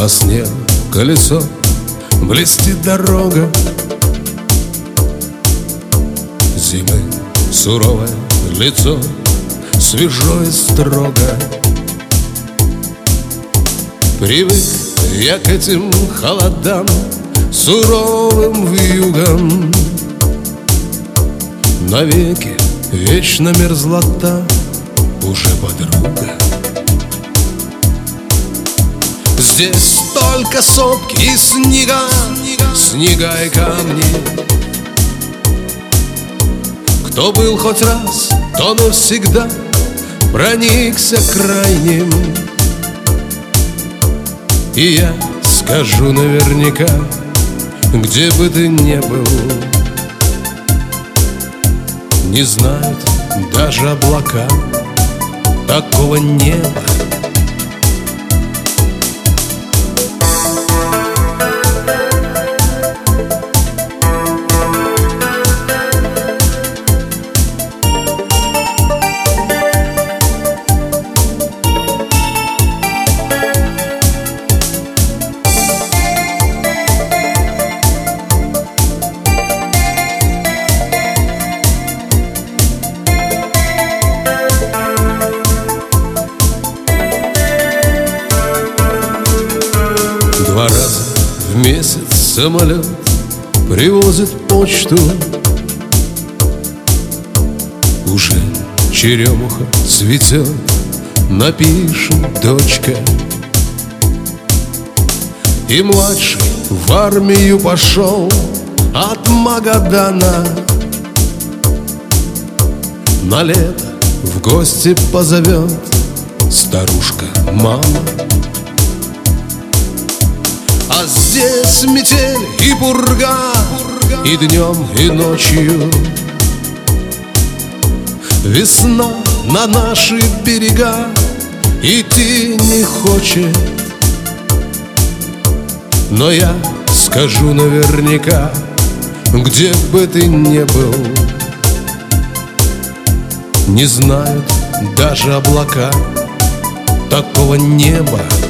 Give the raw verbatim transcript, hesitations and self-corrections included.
По снегу колесо, блестит дорога зимы, суровое лицо, свежо и строго. Привык я к этим холодам, суровым вьюгам. Навеки вечно мерзлота уже подруга. Здесь только сопки и снега, снега и камни. Кто был хоть раз, то навсегда проникся крайним. И я скажу наверняка, где бы ты ни был, не знают даже облака такого неба. Два раза в месяц самолет привозит почту. Уже черемуха цветет, напишет дочка. И младший в армию пошел от Магадана. На лето в гости позовет старушка мама. А здесь метель и пурга, и днем, и ночью. Весна на наши берега идти не хочет. Но я скажу наверняка, где бы ты ни был, не знают даже облака такого неба.